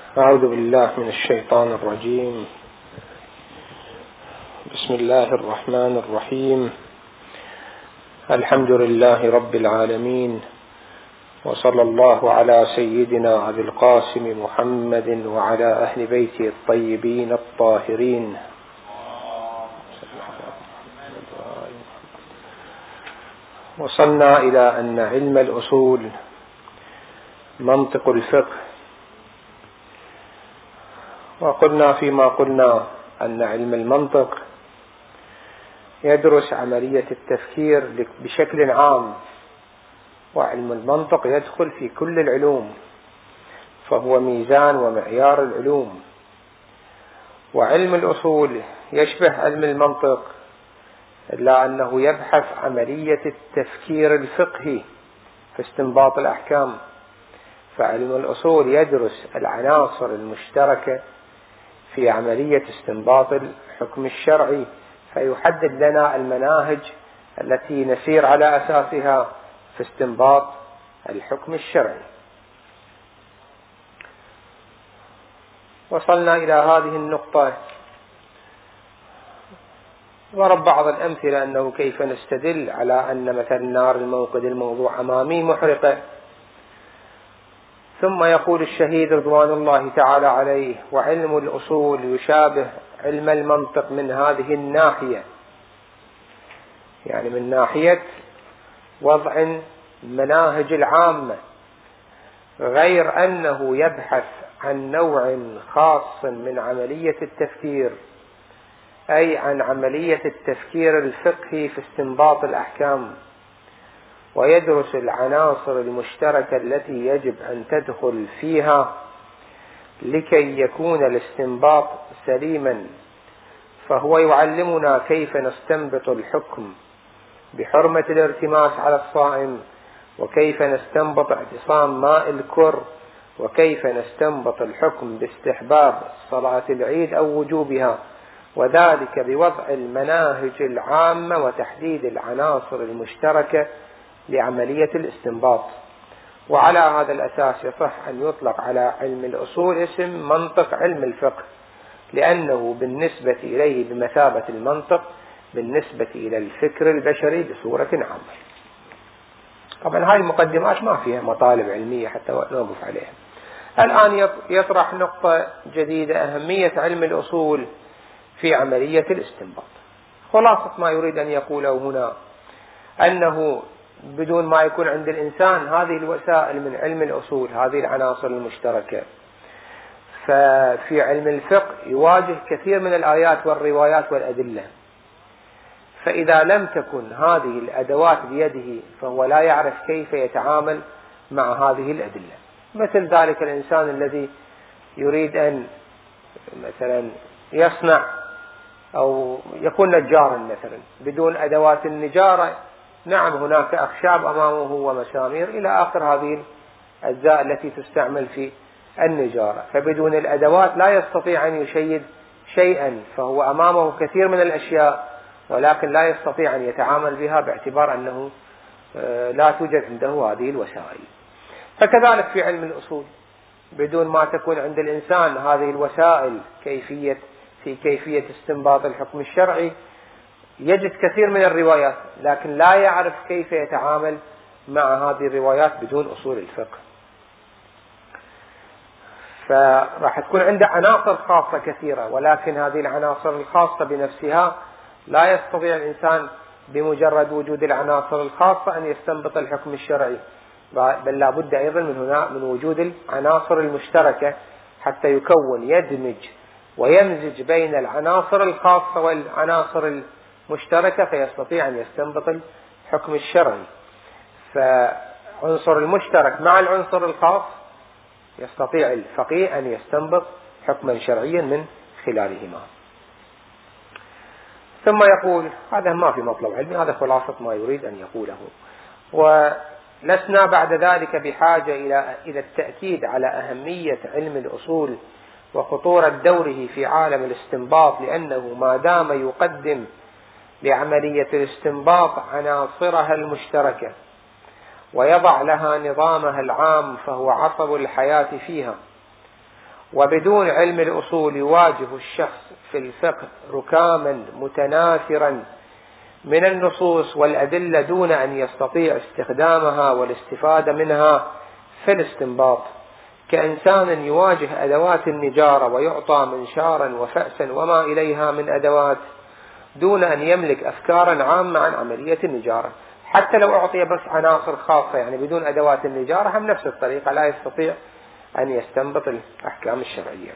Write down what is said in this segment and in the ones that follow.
أعوذ بالله من الشيطان الرجيم. بسم الله الرحمن الرحيم. الحمد لله رب العالمين، وصلى الله على سيدنا أبي القاسم محمد وعلى أهل بيته الطيبين الطاهرين. وصلنا إلى أن علم الأصول منطق الفقه، وقلنا فيما قلنا أن علم المنطق يدرس عملية التفكير بشكل عام، وعلم المنطق يدخل في كل العلوم، فهو ميزان ومعيار العلوم. وعلم الأصول يشبه علم المنطق، إلا أنه يبحث عملية التفكير الفقهي في استنباط الأحكام. فعلم الأصول يدرس العناصر المشتركة في عملية استنباط الحكم الشرعي، فيحدد لنا المناهج التي نسير على أساسها في استنباط الحكم الشرعي. وصلنا إلى هذه النقطة، ضرب بعض الأمثلة أنه كيف نستدل على أن مثل نار الموقد الموضوع أمامي محرقة. ثم يقول الشهيد رضوان الله تعالى عليه: وعلم الأصول يشابه علم المنطق من هذه الناحية، يعني من ناحية وضع المناهج العامة، غير أنه يبحث عن نوع خاص من عملية التفكير، أي عن عملية التفكير الفقهي في استنباط الأحكام، ويدرس العناصر المشتركة التي يجب أن تدخل فيها لكي يكون الاستنباط سليما. فهو يعلمنا كيف نستنبط الحكم بحرمة الارتماس على الصائم، وكيف نستنبط اعتصام ماء الكر، وكيف نستنبط الحكم باستحباب صلاة العيد أو وجوبها، وذلك بوضع المناهج العامة وتحديد العناصر المشتركة لعملية الاستنباط. وعلى هذا الأساس يصح أن يطلق على علم الأصول اسم منطق علم الفقه، لأنه بالنسبة إليه بمثابة المنطق بالنسبة إلى الفكر البشري بصورة عامة. طبعا هذه المقدمات ما فيها مطالب علمية حتى نوقف عليها. الآن يطرح نقطة جديدة: أهمية علم الأصول في عملية الاستنباط. خلاصة ما يريد أن يقوله هنا أنه بدون ما يكون عند الإنسان هذه الوسائل من علم الأصول، هذه العناصر المشتركة، ففي علم الفقه يواجه كثير من الآيات والروايات والأدلة، فإذا لم تكن هذه الأدوات بيده فهو لا يعرف كيف يتعامل مع هذه الأدلة. مثل ذلك الإنسان الذي يريد أن مثلا يصنع أو يكون نجارا مثلا، بدون أدوات النجارة، نعم هناك أخشاب أمامه ومسامير إلى آخر هذه الأجزاء التي تستعمل في النجارة، فبدون الأدوات لا يستطيع أن يشيد شيئا، فهو أمامه كثير من الأشياء ولكن لا يستطيع أن يتعامل بها باعتبار أنه لا توجد عنده هذه الوسائل. فكذلك في علم الأصول، بدون ما تكون عند الإنسان هذه الوسائل في كيفية استنباط الحكم الشرعي، يجد كثير من الروايات لكن لا يعرف كيف يتعامل مع هذه الروايات بدون أصول الفقه. فراح تكون عنده عناصر خاصة كثيرة، ولكن هذه العناصر الخاصة بنفسها لا يستطيع الإنسان بمجرد وجود العناصر الخاصة أن يستنبط الحكم الشرعي، بل لا بد أيضا من وجود العناصر المشتركة حتى يدمج ويمزج بين العناصر الخاصة والعناصر المشتركة فيستطيع أن يستنبط الحكم الشرعي. فعنصر المشترك مع العنصر الخاص يستطيع الفقيه أن يستنبط حكما شرعيا من خلالهما. ثم يقول: هذا ما في مطلب علمي، هذا خلاصة ما يريد أن يقوله. ولسنا بعد ذلك بحاجة إلى التأكيد على أهمية علم الأصول وخطورة دوره في عالم الاستنباط، لأنه ما دام يقدم لعملية الاستنباط عناصرها المشتركة ويضع لها نظامها العام فهو عصب الحياة فيها، وبدون علم الأصول يواجه الشخص في الفقه ركاما متناثرا من النصوص والأدلة دون أن يستطيع استخدامها والاستفادة منها في الاستنباط، كإنسان يواجه أدوات النجارة ويعطى منشارا وفأسا وما إليها من أدوات دون أن يملك أفكارا عامة عن عملية النجارة. حتى لو أعطي بس عناصر خاصة يعني بدون أدوات النجارة هم نفس الطريقة لا يستطيع أن يستنبط الأحكام الشرعية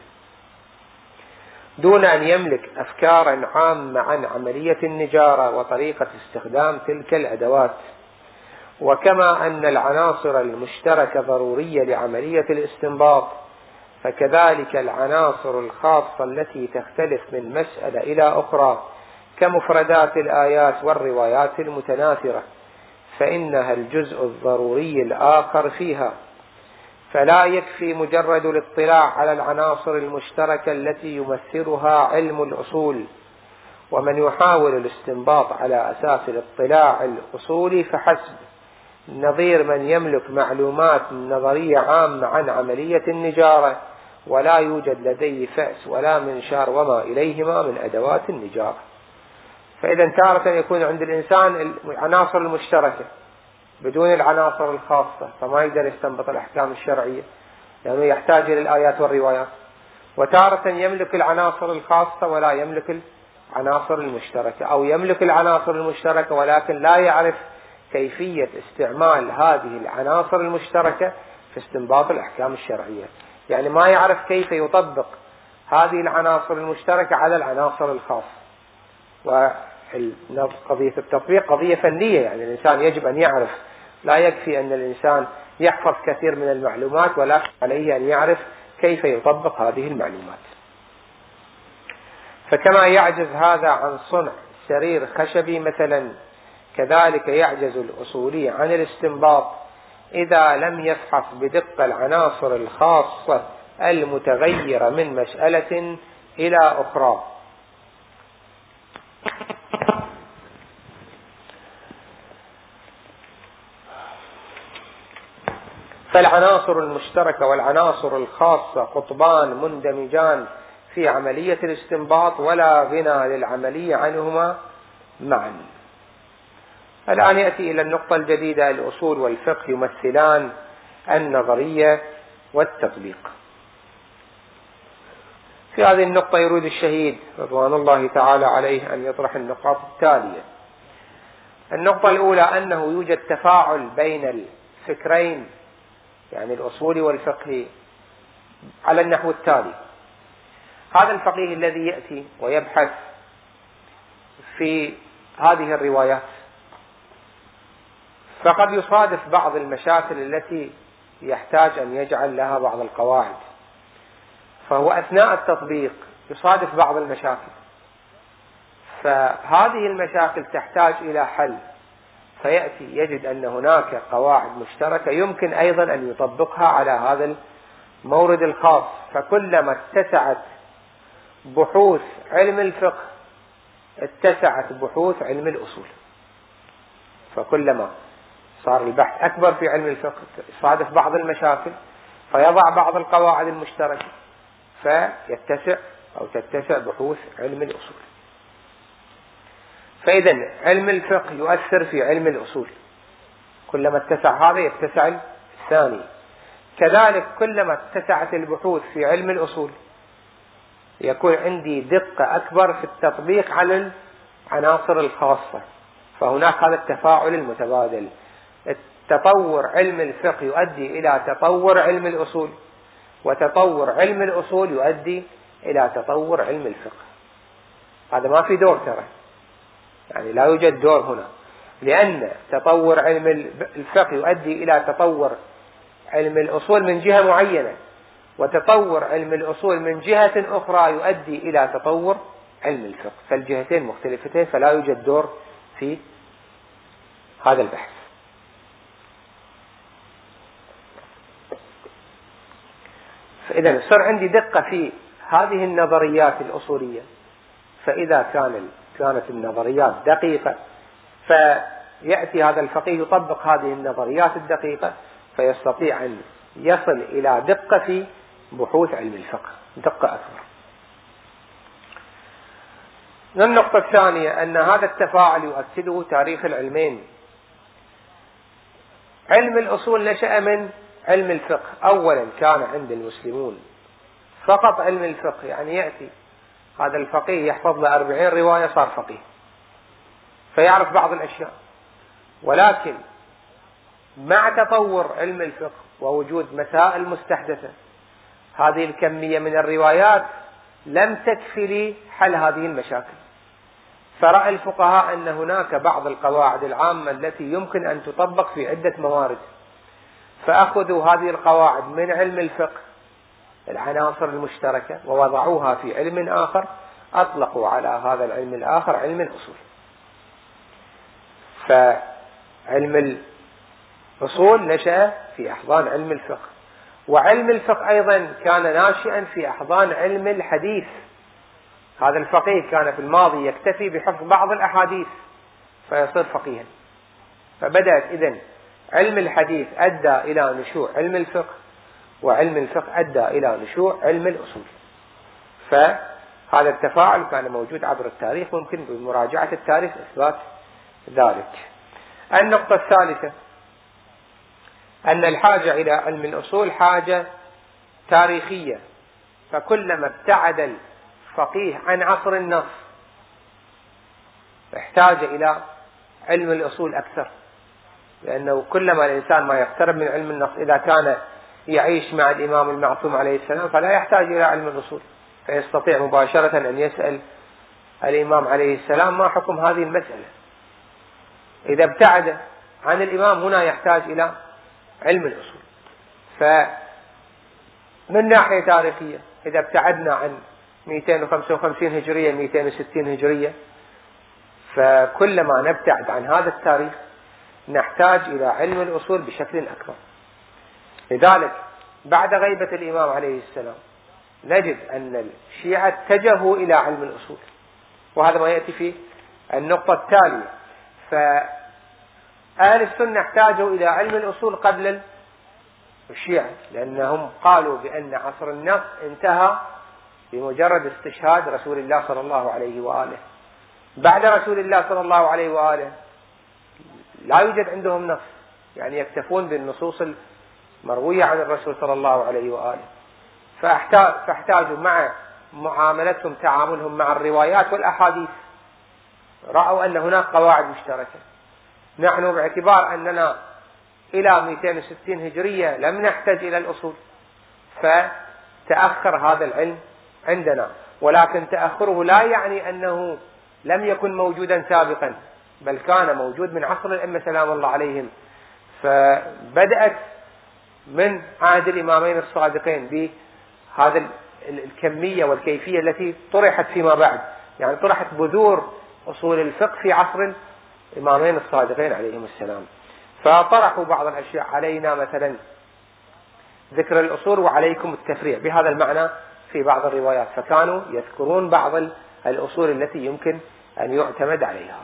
دون أن يملك أفكارا عامة عن عملية النجارة وطريقة استخدام تلك الأدوات. وكما أن العناصر المشتركة ضرورية لعملية الاستنباط، فكذلك العناصر الخاصة التي تختلف من مسألة إلى أخرى كمفردات الآيات والروايات المتناثرة فإنها الجزء الضروري الآخر فيها، فلا يكفي مجرد الاطلاع على العناصر المشتركة التي يمثلها علم الأصول. ومن يحاول الاستنباط على أساس الاطلاع الأصولي فحسب، نظير من يملك معلومات نظرية عامة عن عملية النجارة ولا يوجد لديه فأس ولا منشار وما إليهما من أدوات النجارة. فإذا تارة يكون عند الإنسان العناصر المشتركة بدون العناصر الخاصة فما يقدر يستنبط الأحكام الشرعية لأنه يحتاج إلى الآيات والروايات، وتارة يملك العناصر الخاصة ولا يملك العناصر المشتركة، أو يملك العناصر المشتركة ولكن لا يعرف كيفية استعمال هذه العناصر المشتركة في استنباط الأحكام الشرعية، يعني ما يعرف كيف يطبق هذه العناصر المشتركة على العناصر الخاصة. وقضية التطبيق قضية فنية، يعني الإنسان يجب أن يعرف، لا يكفي أن الإنسان يحفظ كثير من المعلومات ولكن عليه أن يعرف كيف يطبق هذه المعلومات. فكما يعجز هذا عن صنع سرير خشبي مثلا، كذلك يعجز الأصولي عن الاستنباط إذا لم يفحص بدقة العناصر الخاصة المتغيرة من مسألة إلى أخرى. فالعناصر المشتركة والعناصر الخاصة قطبان مندمجان في عملية الاستنباط ولا غنى للعملية عنهما معا. الآن يأتي إلى النقطة الجديدة: الأصول والفقه يمثلان النظرية والتطبيق. في هذه النقطة يريد الشهيد رضوان الله تعالى عليه أن يطرح النقاط التالية. النقطة الأولى أنه يوجد تفاعل بين الفكرين، يعني الأصول والفقه، على النحو التالي: هذا الفقيه الذي يأتي ويبحث في هذه الروايات فقد يصادف بعض المشاكل التي يحتاج أن يجعل لها بعض القواعد، فهو أثناء التطبيق يصادف بعض المشاكل، فهذه المشاكل تحتاج إلى حل، فيأتي يجد أن هناك قواعد مشتركة يمكن أيضا أن يطبقها على هذا المورد الخاص. فكلما اتسعت بحوث علم الفقه اتسعت بحوث علم الأصول، فكلما صار البحث أكبر في علم الفقه يصادف بعض المشاكل فيضع بعض القواعد المشتركة فيتسع أو تتسع بحوث علم الأصول. فإذا علم الفقه يؤثر في علم الأصول، كلما اتسع هذا يتسع الثاني. كذلك كلما اتسعت البحوث في علم الأصول يكون عندي دقة أكبر في التطبيق على العناصر الخاصة، فهناك هذا التفاعل المتبادل. تطور علم الفقه يؤدي إلى تطور علم الأصول، وتطور علم الأصول يؤدي إلى تطور علم الفقه. هذا ما في دور ترى، يعني لا يوجد دور هنا، لأن تطور علم الفقه يؤدي إلى تطور علم الأصول من جهة معينة، وتطور علم الأصول من جهة أخرى يؤدي إلى تطور علم الفقه، فالجهتين مختلفتين، فلا يوجد دور في هذا البحث. فإذا صار عندي دقة في هذه النظريات الأصولية، فإذا كانت النظريات دقيقة فيأتي هذا الفقيه يطبق هذه النظريات الدقيقة فيستطيع أن يصل إلى دقة في بحوث علم الفقه دقة أكبر. النقطة الثانية أن هذا التفاعل يؤكده تاريخ العلمين. علم الأصول نشأ من علم الفقه. أولا كان عند المسلمون فقط علم الفقه، يعني يأتي هذا الفقيه يحفظ له 40 رواية صار فقيه فيعرف بعض الأشياء، ولكن مع تطور علم الفقه ووجود مسائل مستحدثة هذه الكمية من الروايات لم تكفي لحل هذه المشاكل، فرأى الفقهاء أن هناك بعض القواعد العامة التي يمكن أن تطبق في عدة موارد، فأخذوا هذه القواعد من علم الفقه العناصر المشتركة ووضعوها في علم آخر أطلقوا على هذا العلم الآخر علم الأصول. فعلم الأصول نشأ في أحضان علم الفقه، وعلم الفقه أيضا كان ناشئا في أحضان علم الحديث. هذا الفقيه كان في الماضي يكتفي بحفظ بعض الأحاديث فيصير فقيها، فبدأت إذن علم الحديث أدى إلى نشوء علم الفقه، وعلم الفقه أدى إلى نشوء علم الأصول. فهذا التفاعل كان موجود عبر التاريخ، ممكن بمراجعة التاريخ إثبات ذلك. النقطة الثالثة أن الحاجة إلى علم الأصول حاجة تاريخية، فكلما ابتعد الفقيه عن عصر النص احتاج إلى علم الأصول أكثر، لأنه كلما الإنسان ما يقترب من علم النص إذا كان يعيش مع الإمام المعصوم عليه السلام فلا يحتاج إلى علم الأصول، فيستطيع مباشرة أن يسأل الإمام عليه السلام ما حكم هذه المسألة. إذا ابتعد عن الإمام هنا يحتاج إلى علم الأصول. فمن ناحية تاريخية إذا ابتعدنا عن 255 هجرية 260 هجرية فكلما نبتعد عن هذا التاريخ نحتاج إلى علم الأصول بشكل أكبر. لذلك بعد غيبة الإمام عليه السلام نجد أن الشيعة اتجهوا إلى علم الأصول، وهذا ما يأتي في النقطة التالية. فأهل السنة احتاجوا إلى علم الأصول قبل الشيعة، لأنهم قالوا بأن عصر النص انتهى بمجرد استشهاد رسول الله صلى الله عليه وآله. بعد رسول الله صلى الله عليه وآله لا يوجد عندهم نص، يعني يكتفون بالنصوص المروية عن الرسول صلى الله عليه وآله، فاحتاجوا مع معاملتهم تعاملهم مع الروايات والأحاديث رأوا أن هناك قواعد مشتركة. نحن باعتبار أننا إلى 260 هجرية لم نحتاج إلى الأصول فتأخر هذا العلم عندنا، ولكن تأخره لا يعني أنه لم يكن موجودا سابقا، بل كان موجود من عصر الأئمة سلام الله عليهم. فبدأت من عهد الإمامين الصادقين بهذا الكمية والكيفية التي طرحت فيما بعد، يعني طرحت بذور أصول الفقه في عصر الإمامين الصادقين عليهم السلام، فطرحوا بعض الأشياء علينا مثلا ذكر الأصول وعليكم التفريع بهذا المعنى في بعض الروايات، فكانوا يذكرون بعض الأصول التي يمكن أن يعتمد عليها.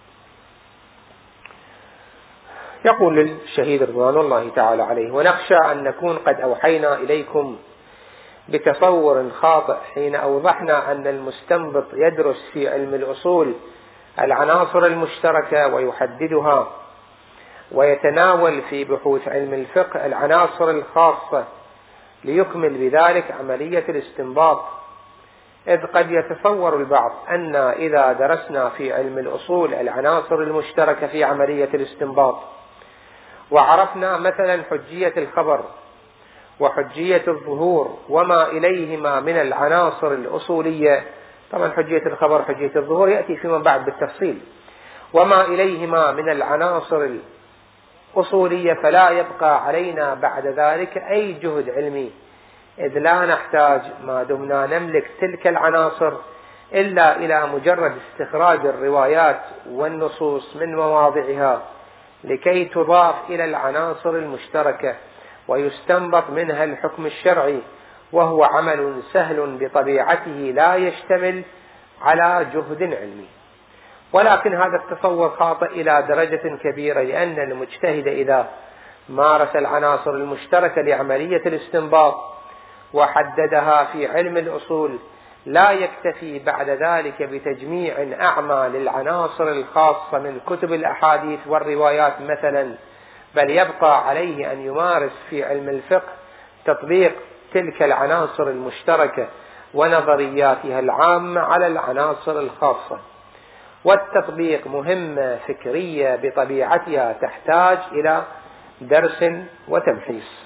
يقول الشهيد رضوان الله تعالى عليه: ونخشى أن نكون قد أوحينا إليكم بتصور خاطئ حين أوضحنا أن المستنبط يدرس في علم الأصول العناصر المشتركة ويحددها، ويتناول في بحوث علم الفقه العناصر الخاصة ليكمل بذلك عملية الاستنباط. إذ قد يتصور البعض أن إذا درسنا في علم الأصول العناصر المشتركة في عملية الاستنباط وعرفنا مثلا حجية الخبر وحجية الظهور وما إليهما من العناصر الأصولية، طبعا حجية الخبر حجية الظهور يأتي فيما بعد بالتفصيل، وما إليهما من العناصر الأصولية، فلا يبقى علينا بعد ذلك أي جهد علمي، إذ لا نحتاج ما دمنا نملك تلك العناصر إلا إلى مجرد استخراج الروايات والنصوص من مواضعها لكي تضاف إلى العناصر المشتركة ويستنبط منها الحكم الشرعي، وهو عمل سهل بطبيعته لا يشتمل على جهد علمي. ولكن هذا التصور خاطئ إلى درجة كبيرة، لأن المجتهد إذا مارس العناصر المشتركة لعملية الاستنباط وحددها في علم الأصول، لا يكتفي بعد ذلك بتجميع أعمى للعناصر الخاصة من كتب الأحاديث والروايات مثلا، بل يبقى عليه أن يمارس في علم الفقه تطبيق تلك العناصر المشتركة ونظرياتها العامة على العناصر الخاصة. والتطبيق مهمة فكرية بطبيعتها تحتاج إلى درس وتمحيص.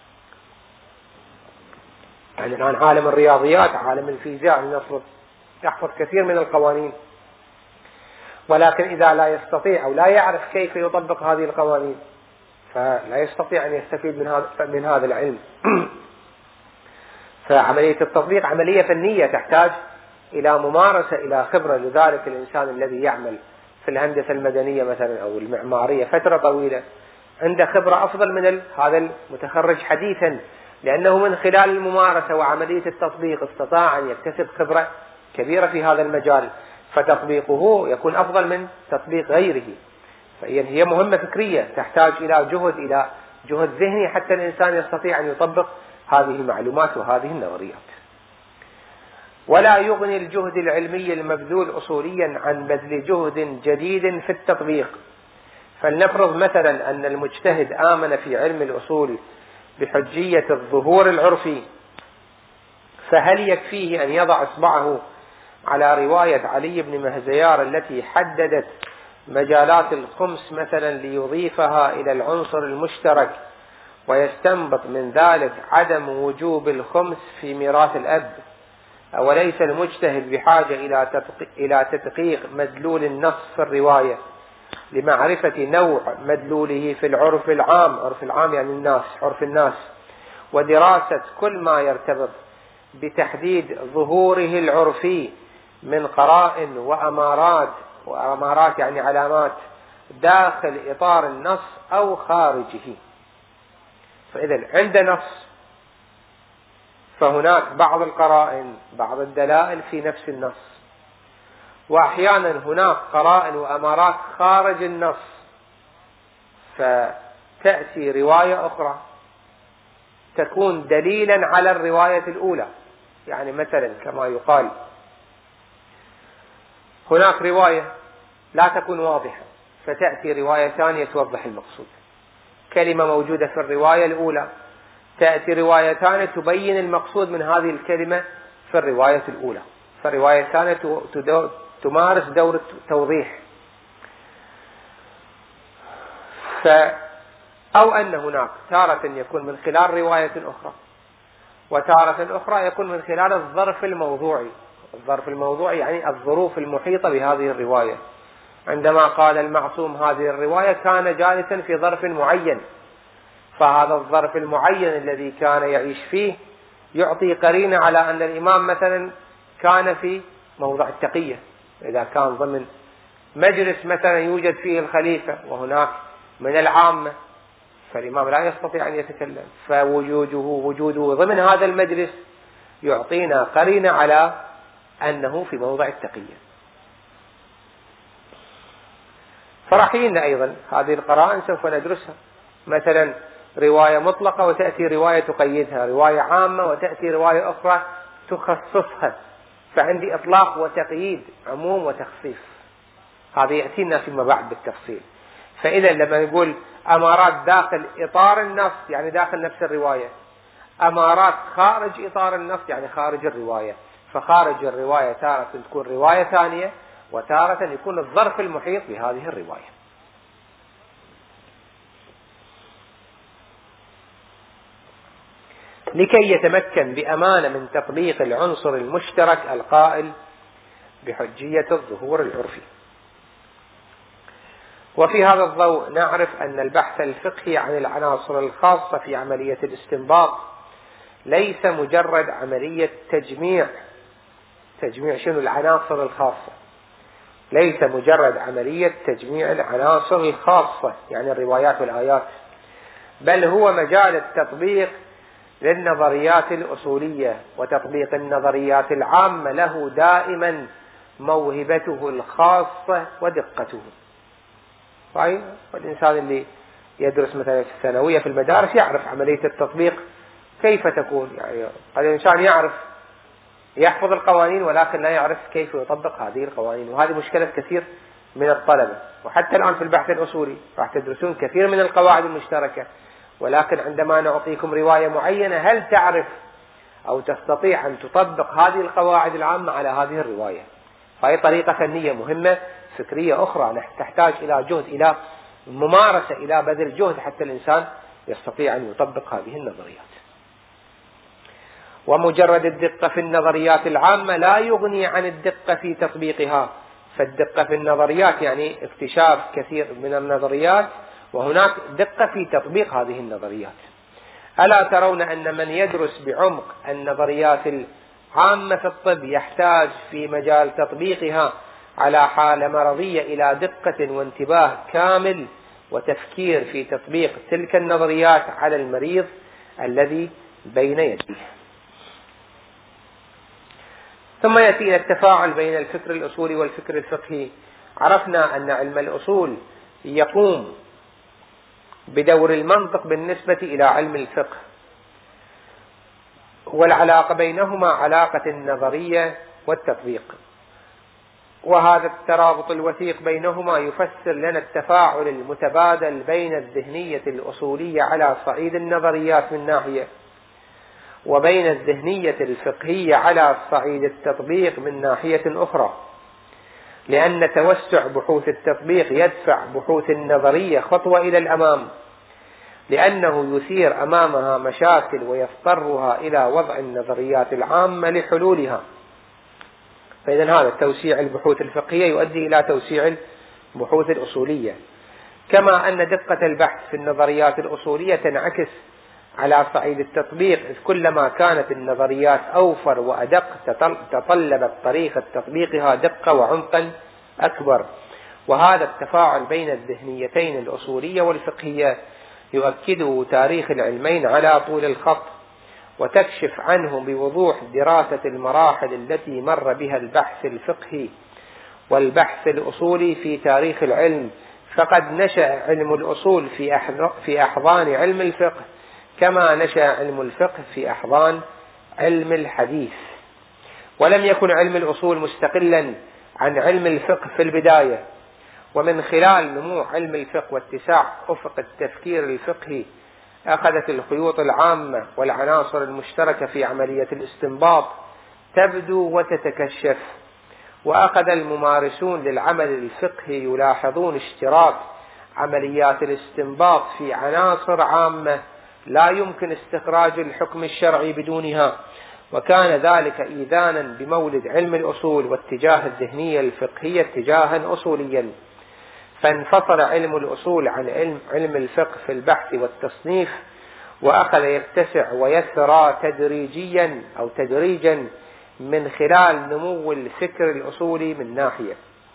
يعني الآن عالم الرياضيات، عالم الفيزياء، المفروض يحفظ كثير من القوانين، ولكن إذا لا يستطيع أو لا يعرف كيف يطبق هذه القوانين فلا يستطيع أن يستفيد من هذا العلم. فعملية التطبيق عملية فنية تحتاج إلى ممارسة، إلى خبرة. لذلك الإنسان الذي يعمل في الهندسة المدنية مثلا أو المعمارية فترة طويلة عنده خبرة أفضل من هذا المتخرج حديثا، لأنه من خلال الممارسة وعملية التطبيق استطاع أن يكتسب خبرة كبيرة في هذا المجال، فتطبيقه يكون أفضل من تطبيق غيره. فهي مهمة فكرية تحتاج إلى جهد ذهني حتى الإنسان يستطيع أن يطبق هذه المعلومات وهذه النظريات. ولا يغني الجهد العلمي المبذول أصوليا عن بذل جهد جديد في التطبيق. فلنفرض مثلا أن المجتهد آمن في علم الأصول بحجية الظهور العرفي، فهل يكفيه أن يضع إصبعه على رواية علي بن مهزيار التي حددت مجالات الخمس مثلا ليضيفها إلى العنصر المشترك ويستنبط من ذلك عدم وجوب الخمس في ميراث الأب؟ أوليس المجتهد بحاجة إلى تدقيق مدلول النص في الرواية لمعرفة نوع مدلوله في العرف العام، عرف العام يعني الناس، عرف الناس، ودراسة كل ما يرتبط بتحديد ظهوره العرفي من قرائن وأمارات يعني علامات داخل إطار النص أو خارجه؟ فإذا عند نص فهناك بعض القرائن، بعض الدلائل في نفس النص، وأحيانا هناك قرائن وأمارات خارج النص، فتأتي رواية أخرى تكون دليلا على الرواية الأولى. يعني مثلا كما يقال هناك رواية لا تكون واضحة فتأتي رواية ثانية توضح المقصود، كلمة موجودة في الرواية الأولى تأتي رواية ثانية تبين المقصود من هذه الكلمة في الرواية الأولى، فالرواية الثانية تمارس دور التوضيح. أو أن هناك تارة يكون من خلال رواية أخرى، وتارة أخرى يكون من خلال الظرف الموضوعي. الظرف الموضوعي يعني الظروف المحيطة بهذه الرواية. عندما قال المعصوم هذه الرواية كان جالسا في ظرف معين، فهذا الظرف المعين الذي كان يعيش فيه يعطي قرينة على أن الإمام مثلا كان في موضع التقية. إذا كان ضمن مجلس مثلا يوجد فيه الخليفة وهناك من العامة، فالإمام لا يستطيع أن يتكلم، فوجوده ضمن هذا المجلس يعطينا قرينة على أنه في موضع التقية. فرحينا أيضا هذه القرائن سوف ندرسها، مثلا رواية مطلقة وتأتي رواية تقيدها، رواية عامة وتأتي رواية أخرى تخصصها، فعندي إطلاق وتقييد، عموم وتخصيص، هذا يأتينا فيما بعد بالتفصيل. فإذا لما نقول أمارات داخل إطار النص يعني داخل نفس الرواية، أمارات خارج إطار النص يعني خارج الرواية، فخارج الرواية تارة تكون رواية ثانية وتارة يكون الظرف المحيط بهذه الرواية. لكي يتمكن بأمانة من تطبيق العنصر المشترك القائل بحجية الظهور العرفي. وفي هذا الضوء نعرف أن البحث الفقهي عن العناصر الخاصة في عملية الاستنباط ليس مجرد عملية تجميع شنو العناصر الخاصة، ليس مجرد عملية تجميع العناصر الخاصة يعني الروايات والآيات، بل هو مجال التطبيق للنظريات الأصولية، وتطبيق النظريات العامة له دائما موهبته الخاصة ودقته. والإنسان اللي يدرس مثلا في الثانوية في المدارس يعرف عملية التطبيق كيف تكون؟ يعني قد الإنسان يحفظ القوانين ولكن لا يعرف كيف يطبق هذه القوانين، وهذه مشكلة كثير من الطلبة. وحتى الآن في البحث الأصولي راح تدرسون كثير من القواعد المشتركة، ولكن عندما نعطيكم رواية معينة هل تعرف أو تستطيع أن تطبق هذه القواعد العامة على هذه الرواية؟ فهي طريقة فنية مهمة فكرية أخرى تحتاج إلى جهد، إلى ممارسة، إلى بذل جهد حتى الإنسان يستطيع أن يطبق هذه النظريات. ومجرد الدقة في النظريات العامة لا يغني عن الدقة في تطبيقها، فالدقة في النظريات يعني اكتشاف كثير من النظريات، وهناك دقة في تطبيق هذه النظريات. ألا ترون أن من يدرس بعمق النظريات العامة في الطب يحتاج في مجال تطبيقها على حالة مرضية إلى دقة وانتباه كامل وتفكير في تطبيق تلك النظريات على المريض الذي بين يديه. ثم يأتي التفاعل بين الفكر الأصولي والفكر الفقهي. عرفنا أن علم الأصول يقوم بدور المنطق بالنسبة إلى علم الفقه، والعلاقة بينهما علاقة النظرية والتطبيق، وهذا الترابط الوثيق بينهما يفسر لنا التفاعل المتبادل بين الذهنية الأصولية على صعيد النظريات من ناحية، وبين الذهنية الفقهية على صعيد التطبيق من ناحية أخرى، لأن توسع بحوث التطبيق يدفع بحوث النظرية خطوة إلى الأمام، لأنه يثير أمامها مشاكل ويضطرها إلى وضع النظريات العامة لحلولها. فإذا هذا توسيع البحوث الفقهية يؤدي إلى توسيع البحوث الأصولية، كما أن دقة البحث في النظريات الأصولية تنعكس على صعيد التطبيق، إذ كلما كانت النظريات أوفر وأدق تطلبت طريقة تطبيقها دقة وعمقا أكبر. وهذا التفاعل بين الذهنيتين الأصولية والفقهية يؤكده تاريخ العلمين على طول الخط، وتكشف عنه بوضوح دراسة المراحل التي مر بها البحث الفقهي والبحث الأصولي في تاريخ العلم. فقد نشأ علم الأصول في أحضان علم الفقه، كما نشأ علم الفقه في أحضان علم الحديث. ولم يكن علم الأصول مستقلا عن علم الفقه في البداية، ومن خلال نمو علم الفقه واتساع أفق التفكير الفقهي أخذت الخيوط العامة والعناصر المشتركة في عملية الاستنباط تبدو وتتكشف، وأخذ الممارسون للعمل الفقهي يلاحظون اشتراك عمليات الاستنباط في عناصر عامة لا يمكن استخراج الحكم الشرعي بدونها، وكان ذلك إيذانا بمولد علم الأصول واتجاه الذهنية الفقهية اتجاها أصوليا. فانفصل علم الأصول عن علم الفقه في البحث والتصنيف، وأخذ يتسع ويثرى تدريجا من خلال نمو الفكر الأصولي من ناحية،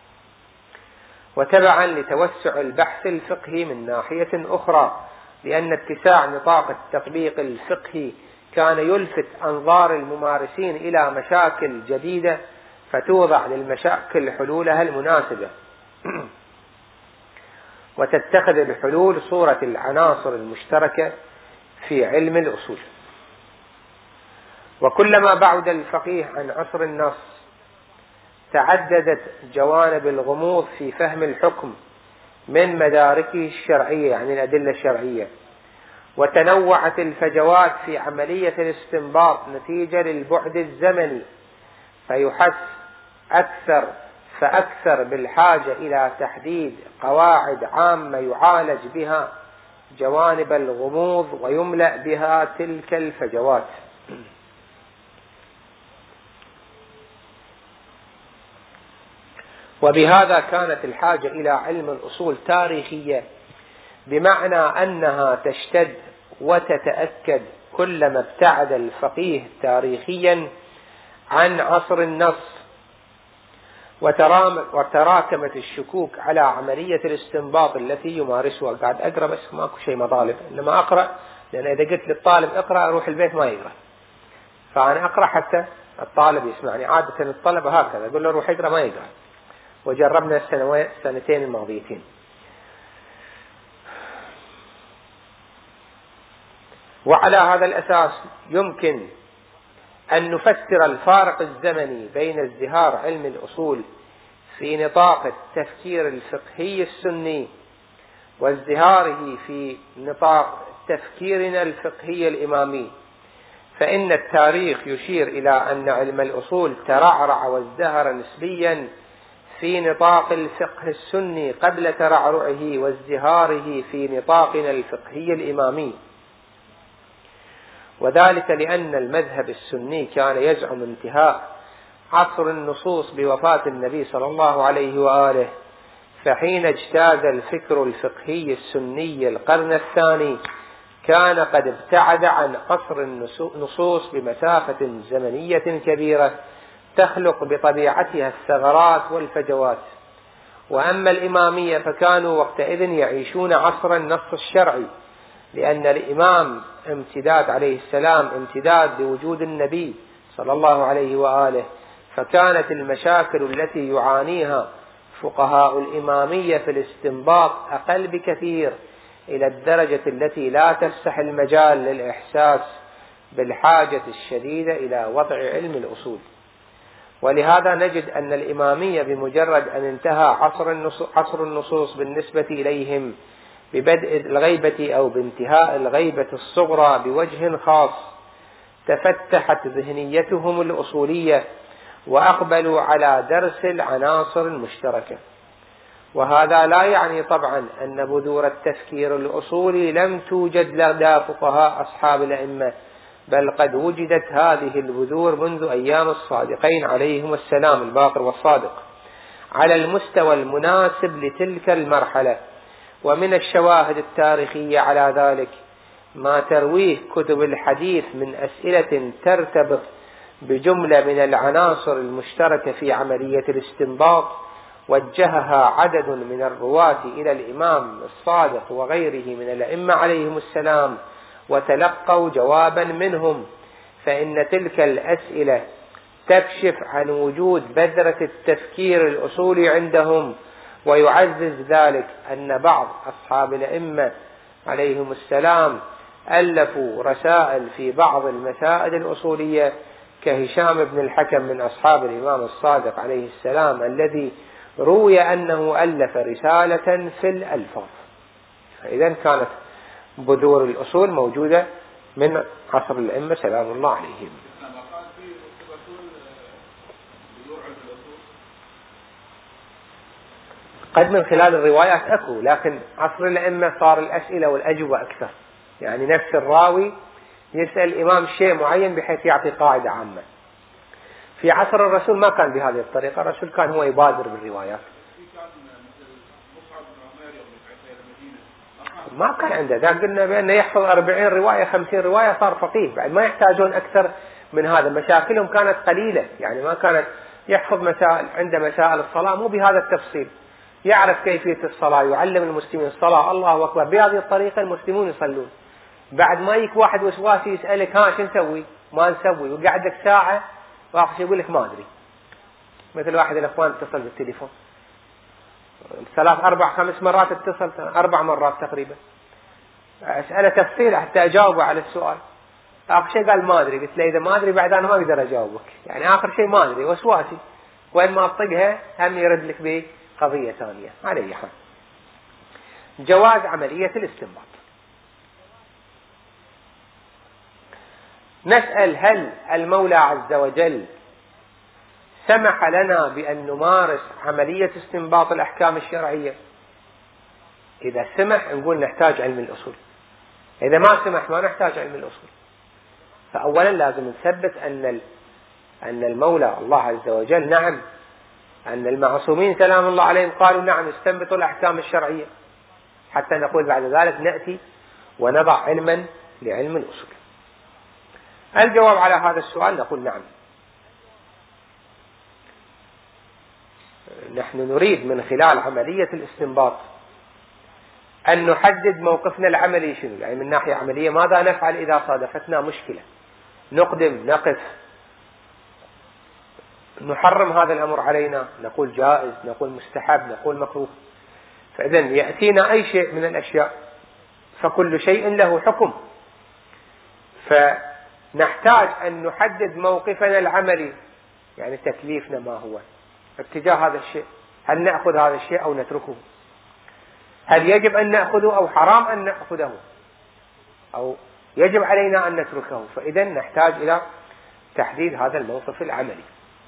وتبعا لتوسع البحث الفقهي من ناحية أخرى، لأن اتساع نطاق التطبيق الفقهي كان يلفت أنظار الممارسين إلى مشاكل جديدة، فتوضع للمشاكل حلولها المناسبة وتتخذ الحلول صورة العناصر المشتركة في علم الأصول. وكلما بعد الفقيه عن عصر النص تعددت جوانب الغموض في فهم الحكم من مداركه الشرعية، يعني الأدلة الشرعية، وتنوعت الفجوات في عملية الاستنباط نتيجة للبعد الزمني، فيحس فأكثر بالحاجة إلى تحديد قواعد عامة يعالج بها جوانب الغموض ويملأ بها تلك الفجوات. وبهذا كانت الحاجة إلى علم الأصول تاريخية، بمعنى أنها تشتد وتتأكد كلما ابتعد الفقيه تاريخيا عن عصر النص، وتراكمت الشكوك على عملية الاستنباط التي يمارسها. قاعد أقرأ بس ماكو شيء مطالب، إنما أقرأ، لأن إذا قلت للطالب اقرأ أروح البيت ما يقرأ، فأنا أقرأ حتى الطالب يسمعني. عادة الطلبة هكذا، أقول له روح يقرأ ما يقرأ، وجربنا السنتين الماضيتين. وعلى هذا الأساس يمكن أن نفسر الفارق الزمني بين ازدهار علم الأصول في نطاق التفكير الفقهي السني وازدهاره في نطاق تفكيرنا الفقهي الإمامي، فإن التاريخ يشير إلى أن علم الأصول ترعرع وازدهر نسبيا في نطاق الفقه السني قبل ترعرعه وازدهاره في نطاقنا الفقهي الإمامي، وذلك لأن المذهب السني كان يزعم انتهاء عصر النصوص بوفاة النبي صلى الله عليه وآله، فحين اجتاز الفكر الفقهي السني القرن الثاني كان قد ابتعد عن قصر النصوص بمسافة زمنية كبيرة تخلق بطبيعتها الثغرات والفجوات. وأما الإمامية فكانوا وقتئذ يعيشون عصر النص الشرعي، لأن الإمام امتداد عليه السلام امتداد لوجود النبي صلى الله عليه وآله، فكانت المشاكل التي يعانيها فقهاء الإمامية في الاستنباط أقل بكثير، إلى الدرجة التي لا تفسح المجال للإحساس بالحاجة الشديدة إلى وضع علم الأصول. ولهذا نجد أن الإمامية بمجرد أن انتهى عصر النصوص بالنسبة إليهم ببدء الغيبة أو بانتهاء الغيبة الصغرى بوجه خاص، تفتحت ذهنيتهم الأصولية وأقبلوا على درس العناصر المشتركة. وهذا لا يعني طبعا أن بذور التفكير الأصولي لم توجد لدى فقهاء أصحاب الأئمة، بل قد وجدت هذه البذور منذ أيام الصادقين عليهم السلام الباقر والصادق على المستوى المناسب لتلك المرحلة. ومن الشواهد التاريخية على ذلك ما ترويه كتب الحديث من أسئلة ترتبط بجملة من العناصر المشتركة في عملية الاستنباط، وجهها عدد من الرواة إلى الإمام الصادق وغيره من الأئمة عليهم السلام وتلقوا جوابا منهم، فإن تلك الأسئلة تكشف عن وجود بذرة التفكير الأصولي عندهم. ويعزز ذلك أن بعض أصحاب الأئمة عليهم السلام ألفوا رسائل في بعض المسائل الأصولية، كهشام بن الحكم من أصحاب الإمام الصادق عليه السلام الذي روي أنه ألف رسالة في الألفاظ. فإذا كانت بذور الأصول موجودة من عصر الأئمة سلام الله عليهم. قد من خلال الروايات أكو، لكن عصر الأئمة صار الأسئلة والأجوبة أكثر، يعني نفس الراوي يسأل الإمام شيء معين بحيث يعطي قاعدة عامة. في عصر الرسول ما كان بهذه الطريقة، الرسول كان هو يبادر بالروايات، ما كان عنده ذا. قلنا بأنه يحفظ 40 رواية 50 رواية صار فقيه، بعد ما يحتاجون أكثر من هذا. مشاكلهم كانت قليلة، يعني ما كانت يحفظ مسائل، عنده مسائل الصلاة مو بهذا التفصيل، يعرف كيفية الصلاة، يعلم المسلمين الصلاة، الله أكبر، بهذه الطريقة المسلمون يصلون. بعد ما يك واحد وسواسي يسألك ها شو نسوي ما نسوي، وقعدك ساعة واخر شيء يقول لك ما أدري. مثل واحد الأخوان اتصل بالتليفون 3 4 5 مرات، اتصل 4 مرات تقريبا، أسأله تفصيل حتى أجاوبه على السؤال. آخر شيء قال ما أدري. قلت له إذا ما أدري بعد أنا ما أقدر أجاوبك، يعني آخر شيء ما أدري، وسواسي، وين ما أطقها هم يرد لك بقضية ثانية. على أي حال، جواز عملية الاستنباط. نسأل هل المولى عز وجل سمح لنا بأن نمارس عملية استنباط الأحكام الشرعية؟ إذا سمح نقول نحتاج علم الأصول، إذا ما سمح ما نحتاج علم الأصول. فأولا لازم نثبت أن المولى الله عز وجل نعم، أن المعصومين سلام الله عليهم قالوا نعم استنبطوا الأحكام الشرعية، حتى نقول بعد ذلك نأتي ونضع علما لعلم الأصول. الجواب على هذا السؤال نقول نعم، نحن نريد من خلال عملية الاستنباط أن نحدد موقفنا العملي شنو، يعني من ناحية عملية ماذا نفعل إذا صادفتنا مشكلة، نقدم نقف، نحرم هذا الأمر علينا، نقول جائز، نقول مستحب، نقول مكروه. فإذا يأتينا أي شيء من الأشياء فكل شيء له حكم، فنحتاج أن نحدد موقفنا العملي، يعني تكليفنا ما هو اتجاه هذا الشيء، هل نأخذ هذا الشيء أو نتركه، هل يجب أن نأخذه أو حرام أن نأخذه أو يجب علينا أن نتركه. فإذا نحتاج إلى تحديد هذا الموقف العملي.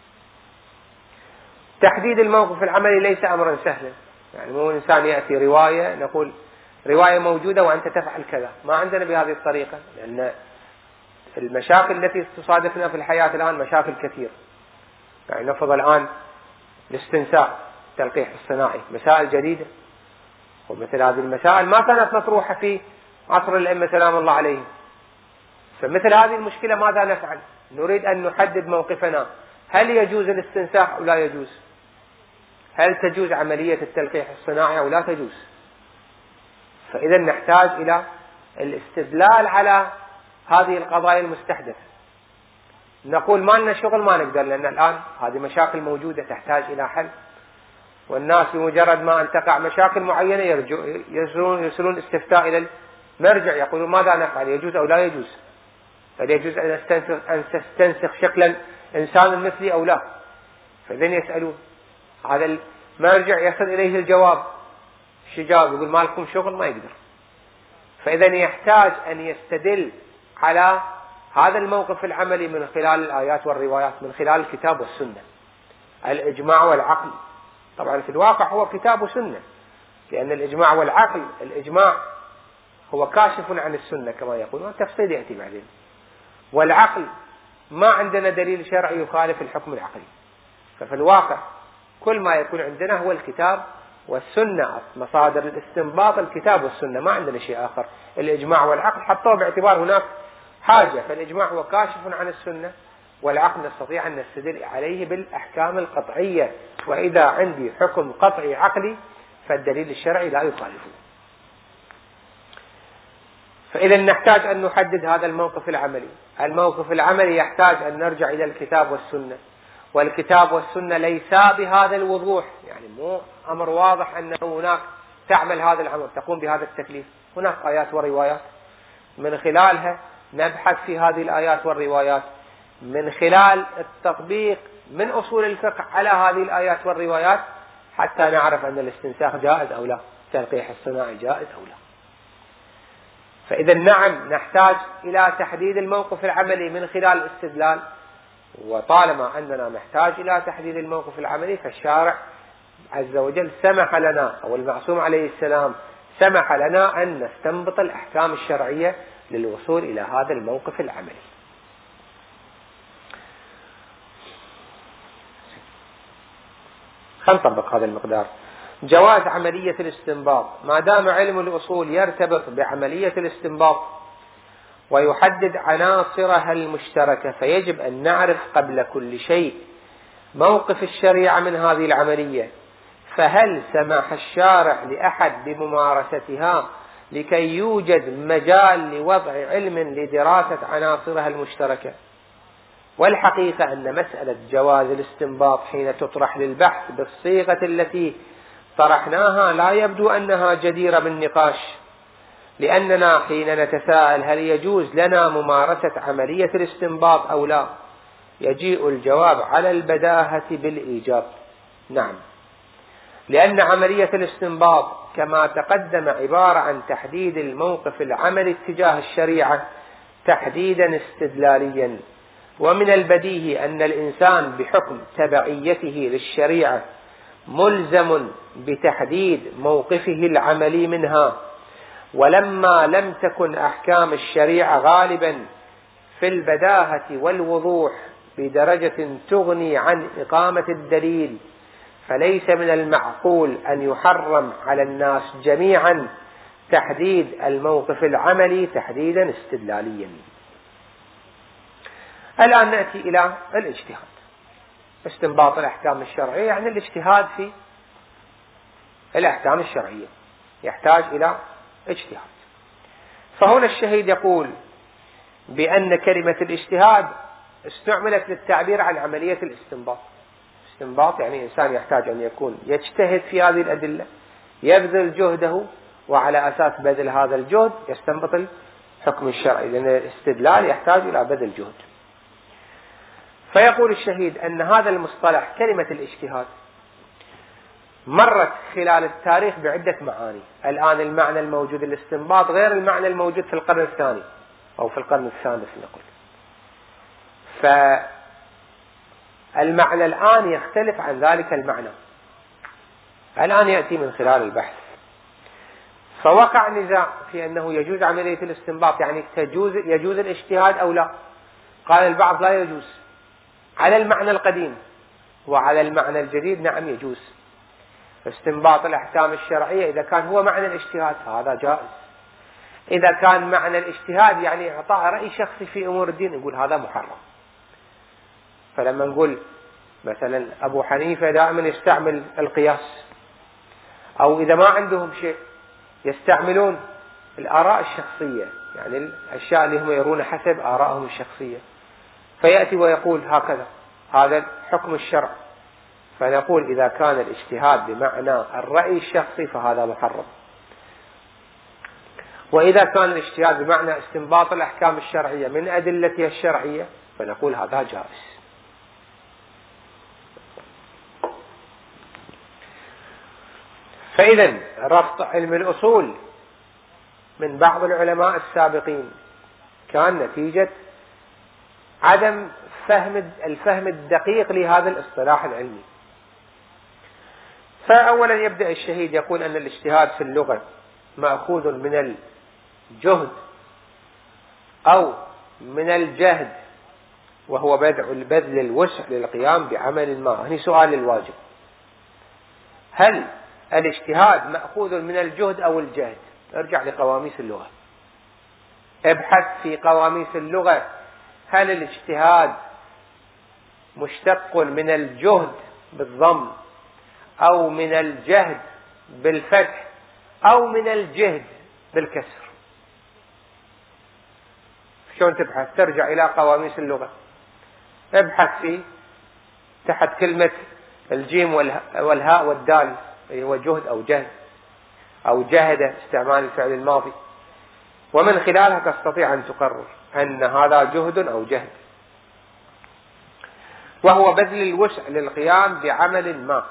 تحديد الموقف العملي ليس أمرا سهلا، يعني مو إنسان يأتي رواية نقول رواية موجودة وأنت تفعل كذا، ما عندنا بهذه الطريقة، لأن المشاكل التي تصادفنا في الحياة الآن مشاكل كثير. يعني نفرض الآن الاستنساخ، التلقيح الصناعي، مسائل جديدة، ومثل هذه المسائل ما كانت مطروحة في عصر الأئمة سلام الله عليهم. فمثل هذه المشكلة ماذا نفعل؟ نريد أن نحدد موقفنا، هل يجوز الاستنساخ أو لا يجوز؟ هل تجوز عملية التلقيح الصناعي أو لا تجوز؟ فإذا نحتاج إلى الاستدلال على هذه القضايا المستحدثة. نقول ما لنا شغل ما نقدر، لأن الآن هذه مشاكل موجودة تحتاج إلى حل، والناس بمجرد ما أن تقع مشاكل معينة يرسلون استفتاء إلى المرجع، يقولون ماذا نفعل، يجوز أو لا يجوز، هل يجوز أن تستنسخ شكلا إنسان مثلي أو لا؟ فإذن يسألون، هذا المرجع يصل إليه الجواب، الشجاب يقول ما لكم شغل، ما يقدر. فإذن يحتاج أن يستدل على هذا الموقف العملي من خلال الآيات والروايات، من خلال الكتاب والسنة، الإجماع والعقل. طبعا في الواقع هو كتاب وسنة، لأن الإجماع والعقل، الإجماع هو كاشف عن السنة كما يقولون، التفصيل يأتي بعدين. والعقل ما عندنا دليل شرعي يخالف الحكم العقلي. ففي الواقع كل ما يكون عندنا هو الكتاب والسنة، مصادر الاستنباط الكتاب والسنة، ما عندنا شيء آخر. الإجماع والعقل حطوه باعتبار هناك حاجة، فالإجماع هو كاشف عن السنة، والعقل نستطيع أن نستدل عليه بالأحكام القطعية، وإذا عندي حكم قطعي عقلي فالدليل الشرعي لا يخالفه. فإذا نحتاج أن نحدد هذا الموقف العملي. الموقف العملي يحتاج أن نرجع إلى الكتاب والسنة، والكتاب والسنة ليسا بهذا الوضوح، يعني مو أمر واضح أن هناك تعمل هذا العمل، تقوم بهذا التكليف. هناك آيات وروايات من خلالها نبحث في هذه الآيات والروايات، من خلال التطبيق من أصول الفقه على هذه الآيات والروايات، حتى نعرف أن الاستنساخ جائز أو لا، تلقيح الصناعي جائز أو لا. فإذا نعم نحتاج إلى تحديد الموقف العملي من خلال الاستدلال، وطالما أننا نحتاج إلى تحديد الموقف العملي فالشارع عز وجل سمح لنا، أو المعصوم عليه السلام سمح لنا أن نستنبط الأحكام الشرعية للوصول إلى هذا الموقف العملي. خلينا نطبق هذا المقدار. جواز عملية الاستنباط، ما دام علم الأصول يرتبط بعملية الاستنباط ويحدد عناصرها المشتركة، فيجب أن نعرف قبل كل شيء موقف الشريعة من هذه العملية، فهل سمح الشارع لأحد بممارستها لكي يوجد مجال لوضع علم لدراسة عناصرها المشتركة. والحقيقة أن مسألة جواز الاستنباط حين تطرح للبحث بالصيغة التي طرحناها لا يبدو أنها جديرة بالنقاش، لأننا حين نتساءل هل يجوز لنا ممارسة عملية الاستنباط أو لا، يجيء الجواب على البداهة بالإيجاب، نعم، لأن عملية الاستنباط كما تقدم عبارة عن تحديد الموقف العملي اتجاه الشريعة تحديدا استدلاليا، ومن البديهي أن الإنسان بحكم تبعيته للشريعة ملزم بتحديد موقفه العملي منها. ولما لم تكن أحكام الشريعة غالبا في البداهة والوضوح بدرجة تغني عن إقامة الدليل، فليس من المعقول أن يحرم على الناس جميعا تحديد الموقف العملي تحديدا استدلاليا. الآن نأتي إلى الاجتهاد. استنباط الأحكام الشرعية يعني الاجتهاد في الأحكام الشرعية يحتاج إلى اجتهاد. فهنا الشهيد يقول بأن كلمة الاجتهاد استعملت للتعبير عن عملية الاستنباط. استنباط يعني إنسان يحتاج أن يكون يجتهد في هذه الأدلة، يبذل جهده، وعلى أساس بذل هذا الجهد يستنبط الحكم الشرعي، لأن الاستدلال يحتاج إلى بذل جهد. فيقول الشهيد أن هذا المصطلح كلمة الاجتهاد مرت خلال التاريخ بعدة معاني. الآن المعنى الموجود الاستنباط غير المعنى الموجود في القرن الثاني أو في القرن الثالث نقول. فالمعنى الآن يختلف عن ذلك المعنى، الآن يأتي من خلال البحث. فوقع نزاع في أنه يجوز عملية الاستنباط، يعني يجوز الاجتهاد أو لا. قال البعض لا يجوز على المعنى القديم، وعلى المعنى الجديد نعم يجوز استنباط الأحكام الشرعية إذا كان هو معنى الاجتهاد فهذا جائز. إذا كان معنى الاجتهاد يعني إعطاء رأي شخصي في أمور الدين نقول هذا محرم. فلما نقول مثلا أبو حنيفة دائما يستعمل القياس، أو إذا ما عندهم شيء يستعملون الآراء الشخصية، يعني الأشياء اللي هم يرون حسب آرائهم الشخصية، فيأتي ويقول هكذا هذا حكم الشرع. فنقول إذا كان الاجتهاد بمعنى الرأي الشخصي فهذا محرم، وإذا كان الاجتهاد بمعنى استنباط الأحكام الشرعية من أدلتها الشرعية فنقول هذا جائز. فإذا رفض علم الأصول من بعض العلماء السابقين كان نتيجة عدم الفهم الدقيق لهذا الاصطلاح العلمي. فأولا يبدأ الشهيد يقول أن الاجتهاد في اللغة مأخوذ من الجهد أو من الجهد، وهو بذل الوسع للقيام بعمل ما. هنا سؤال الواجب: هل الاجتهاد مأخوذ من الجهد أو الجهد؟ ارجع لقواميس اللغة، ابحث في قواميس اللغة هل الاجتهاد مشتق من الجهد بالضم أو من الجهد بالفتح أو من الجهد بالكسر. شلون تبحث؟ ترجع إلى قواميس اللغة، ابحث في تحت كلمة الجيم والهاء والدال هو جهد أو جهد أو جهد، استعمال الفعل الماضي، ومن خلالها تستطيع أن تقرر أن هذا جهد أو جهد، وهو بذل الوسع للقيام بعمل ما.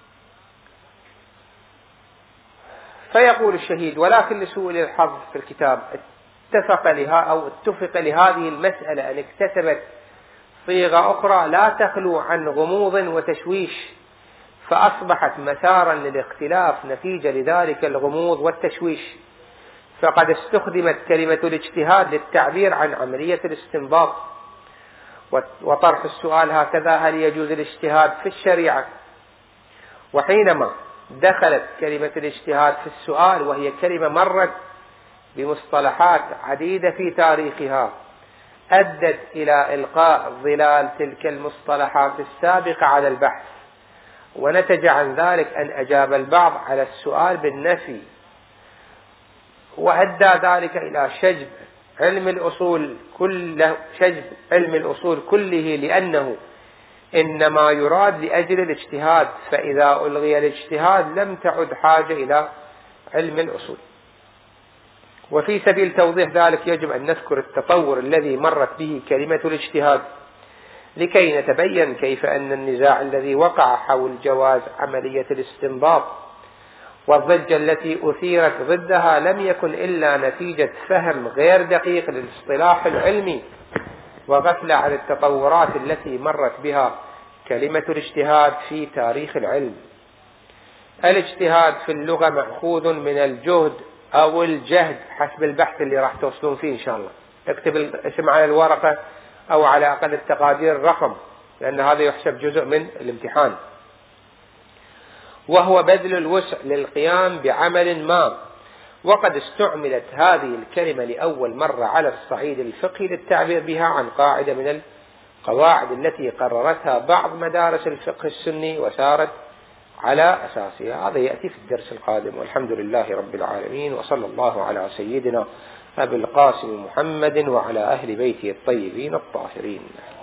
فيقول الشهيد: ولكن لسوء الحظ في الكتاب اتفق لهذه المسألة أن اكتسبت صيغة أخرى لا تخلو عن غموض وتشويش، فأصبحت مسارا للاختلاف نتيجة لذلك الغموض والتشويش. فقد استخدمت كلمة الاجتهاد للتعبير عن عملية الاستنباط وطرح السؤال هكذا: هل يجوز الاجتهاد في الشريعة؟ وحينما دخلت كلمة الاجتهاد في السؤال، وهي كلمة مرت بمصطلحات عديدة في تاريخها، أدت إلى إلقاء ظلال تلك المصطلحات السابقة على البحث، ونتج عن ذلك أن أجاب البعض على السؤال بالنفي، وأدى ذلك إلى شجب علم الأصول كله، لأنه إنما يراد لأجل الاجتهاد، فإذا ألغي الاجتهاد لم تعد حاجة إلى علم الأصول. وفي سبيل توضيح ذلك يجب أن نذكر التطور الذي مرت به كلمة الاجتهاد، لكي نتبين كيف أن النزاع الذي وقع حول جواز عملية الاستنباط والضجة التي أثيرت ضدها لم يكن إلا نتيجة فهم غير دقيق للاصطلاح العلمي، وغفلة عن التطورات التي مرت بها كلمة الاجتهاد في تاريخ العلم. الاجتهاد في اللغة مأخوذ من الجهد أو الجهد حسب البحث اللي راح توصلون فيه إن شاء الله. اكتب الاسم على الورقة أو على أقل التقادير الرقم، لأن هذا يحسب جزء من الامتحان. وهو بذل الوسع للقيام بعمل ما. وقد استعملت هذه الكلمة لأول مرة على الصعيد الفقهي للتعبير بها عن قاعدة من القواعد التي قررتها بعض مدارس الفقه السني وسارت على أساسها. هذا يأتي في الدرس القادم، والحمد لله رب العالمين، وصلى الله على سيدنا أبي القاسم محمد وعلى أهل بيته الطيبين الطاهرين.